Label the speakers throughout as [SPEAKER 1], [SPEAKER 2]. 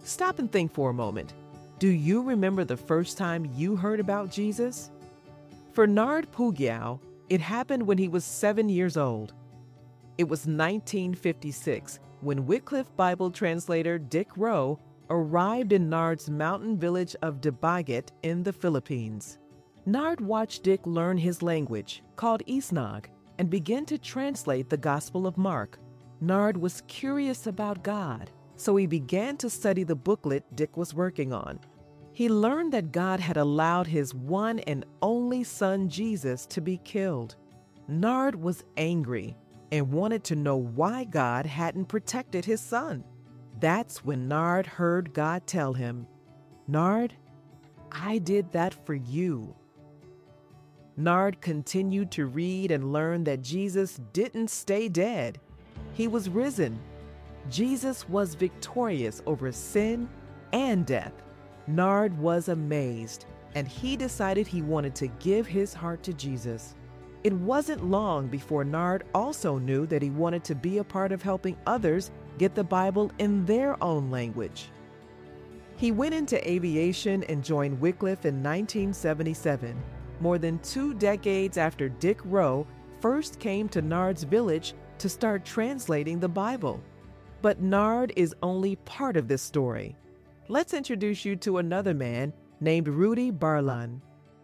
[SPEAKER 1] Stop and think for a moment. Do you remember the first time you heard about Jesus? For Nard Pugyao, it happened when he was 7 years old. It was 1956 when Wycliffe Bible translator Dick Rowe arrived in Nard's mountain village of Dibagat in the Philippines. Nard watched Dick learn his language, called Isnag, and began to translate the Gospel of Mark. Nard was curious about God, so he began to study the booklet Dick was working on. He learned that God had allowed his one and only son Jesus to be killed. Nard was angry and wanted to know why God hadn't protected his son. That's when Nard heard God tell him, "Nard, I did that for you." Nard continued to read and learn that Jesus didn't stay dead. He was risen. Jesus was victorious over sin and death. Nard was amazed, and he decided he wanted to give his heart to Jesus. It wasn't long before Nard also knew that he wanted to be a part of helping others get the Bible in their own language. He went into aviation and joined Wycliffe in 1977, more than 2 decades after Dick Rowe first came to Nard's village to start translating the Bible. But Nard is only part of this story. Let's introduce you to another man named Rudy Barlan.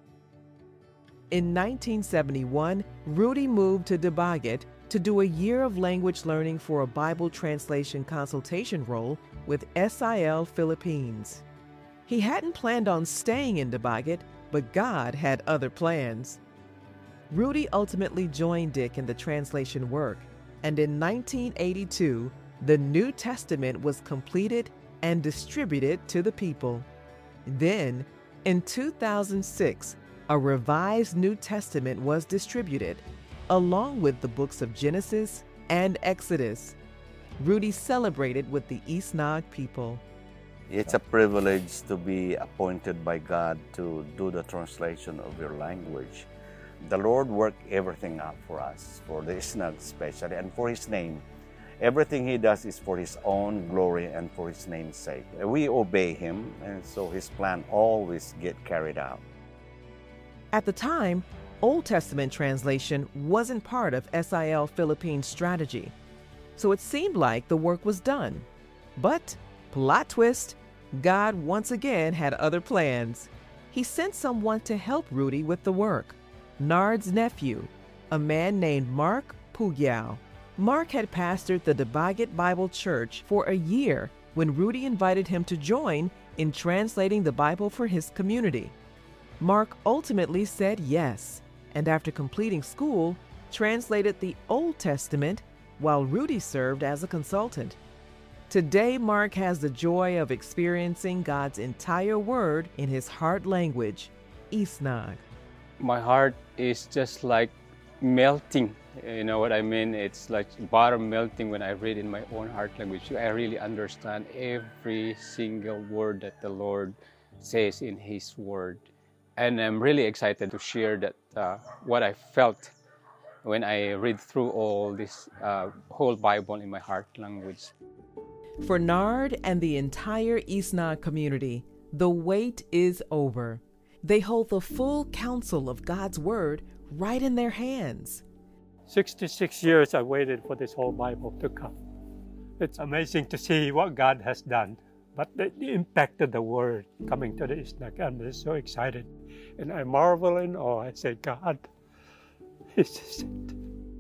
[SPEAKER 1] In 1971, Rudy moved to Dibagat to do a year of language learning for a Bible translation consultation role with SIL Philippines. He hadn't planned on staying in Dibagat, but God had other plans. Rudy ultimately joined Dick in the translation work, and in 1982, the New Testament was completed and distributed to the people. Then, in 2006, a revised New Testament was distributed, along with the books of Genesis and Exodus. Rudy celebrated with the Isnag people.
[SPEAKER 2] It's a privilege to be appointed by God to do the translation of your language. The Lord worked everything out for us, for the Isnag especially, and for His name. Everything He does is for His own glory and for His name's sake. We obey Him, and so His plan always gets carried out.
[SPEAKER 1] At the time, Old Testament translation wasn't part of SIL Philippines' strategy, so it seemed like the work was done. But, plot twist, God once again had other plans. He sent someone to help Rudy with the work, Nard's nephew, a man named Mark Pugyao. Mark had pastored the Dibagat Bible Church for a year when Rudy invited him to join in translating the Bible for his community. Mark ultimately said yes, and after completing school, translated the Old Testament while Rudy served as a consultant. Today, Mark has the joy of experiencing God's entire word in his heart language, Isnag.
[SPEAKER 3] My heart is just like melting. You know what I mean? It's like butter melting when I read in my own heart language. I really understand every single word that the Lord says in His word. And I'm really excited to share that what I felt when I read through all this whole Bible in my heart language.
[SPEAKER 1] For Nard and the entire Isnag community, the wait is over. They hold the full counsel of God's word right in their hands.
[SPEAKER 4] 66 years I waited for this whole Bible to come. It's amazing to see what God has done, but the impact of the word coming to the Isnag, I'm just so excited. And I marvel in awe. I say, God, this is it.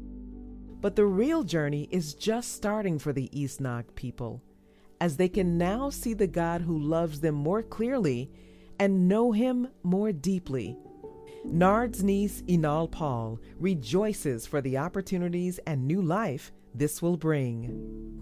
[SPEAKER 1] But the real journey is just starting for the Isnag people, as they can now see the God who loves them more clearly and know Him more deeply. Nard's niece, Inal Paul, rejoices for the opportunities and new life this will bring.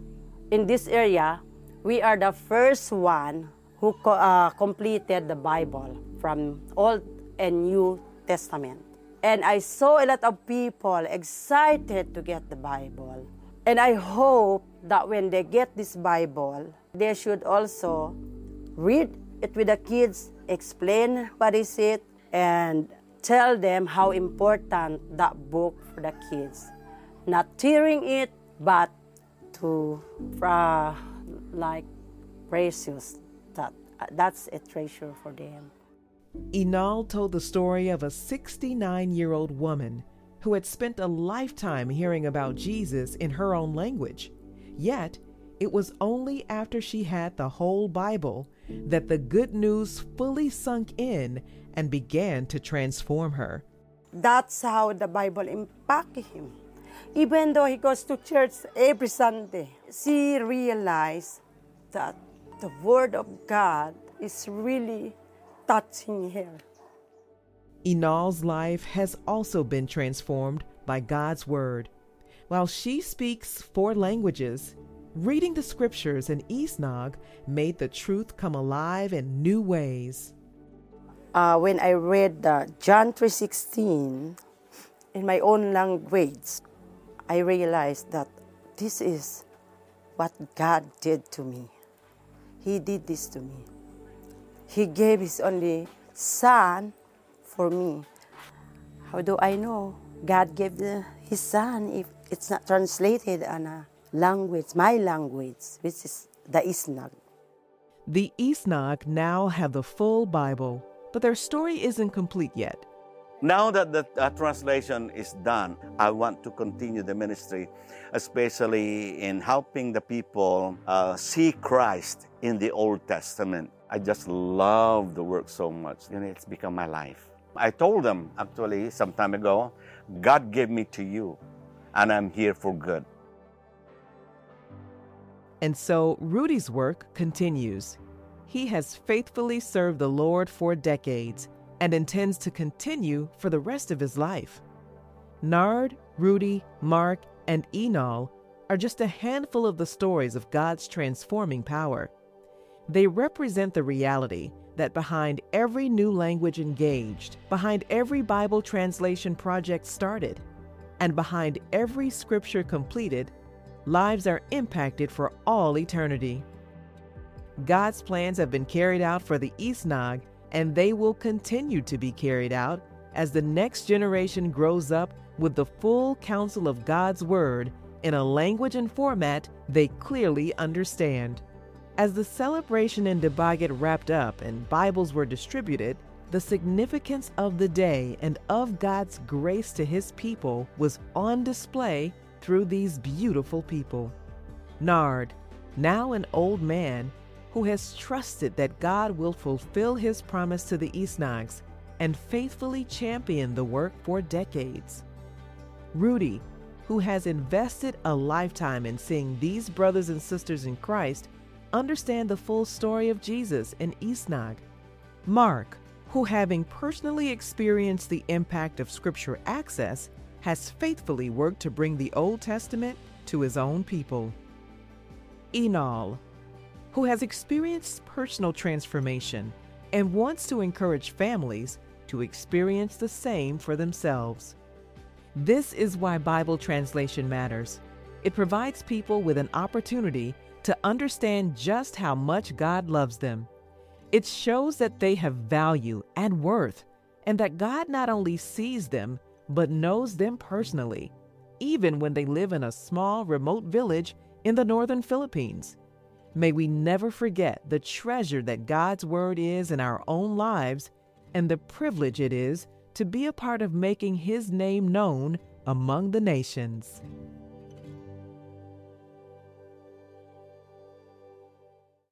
[SPEAKER 5] In this area, we are the first one who completed the Bible from Old and New Testament. And I saw a lot of people excited to get the Bible. And I hope that when they get this Bible, they should also read it with the kids, explain what is it, and tell them how important that book for the kids. Not tearing it, but to like precious that. That's a treasure for them.
[SPEAKER 1] Enal told the story of a 69-year-old woman who had spent a lifetime hearing about Jesus in her own language. Yet, it was only after she had the whole Bible that the good news fully sunk in and began to transform her.
[SPEAKER 5] That's how the Bible impacted him. Even though he goes to church every Sunday, she realized that the Word of God is really touching her.
[SPEAKER 1] Enal's life has also been transformed by God's Word. While she speaks 4 languages, reading the scriptures in Isnag made the truth come alive in new ways.
[SPEAKER 5] When I read John 3:16 in my own language, I realized that this is what God did to me. He did this to me. He gave His only Son for me. How do I know God gave His Son if it's not translated in a language, my language, which is the Isnag?
[SPEAKER 1] The Isnag now have the full Bible, but their story isn't complete yet.
[SPEAKER 2] Now that the translation is done, I want to continue the ministry, especially in helping the people see Christ in the Old Testament. I just love the work so much. It's become my life. I told them, actually, some time ago, God gave me to you, and I'm here for good.
[SPEAKER 1] And so Rudy's work continues. He has faithfully served the Lord for decades and intends to continue for the rest of his life. Nard, Rudy, Mark, and Enal are just a handful of the stories of God's transforming power. They represent the reality that behind every new language engaged, behind every Bible translation project started, and behind every scripture completed, lives are impacted for all eternity. God's plans have been carried out for the Isnag, and they will continue to be carried out as the next generation grows up with the full counsel of God's Word in a language and format they clearly understand. As the celebration in Dubaguete wrapped up and Bibles were distributed, the significance of the day and of God's grace to His people was on display through these beautiful people. Nard, now an old man, who has trusted that God will fulfill His promise to the Isnags and faithfully champion the work for decades. Rudy, who has invested a lifetime in seeing these brothers and sisters in Christ understand the full story of Jesus in Isnag. Mark, who, having personally experienced the impact of Scripture access, has faithfully worked to bring the Old Testament to his own people. Enal, who has experienced personal transformation and wants to encourage families to experience the same for themselves. This is why Bible translation matters. It provides people with an opportunity to understand just how much God loves them. It shows that they have value and worth, and that God not only sees them, but knows them personally, even when they live in a small, remote village in the northern Philippines. May we never forget the treasure that God's Word is in our own lives and the privilege it is to be a part of making His name known among the nations.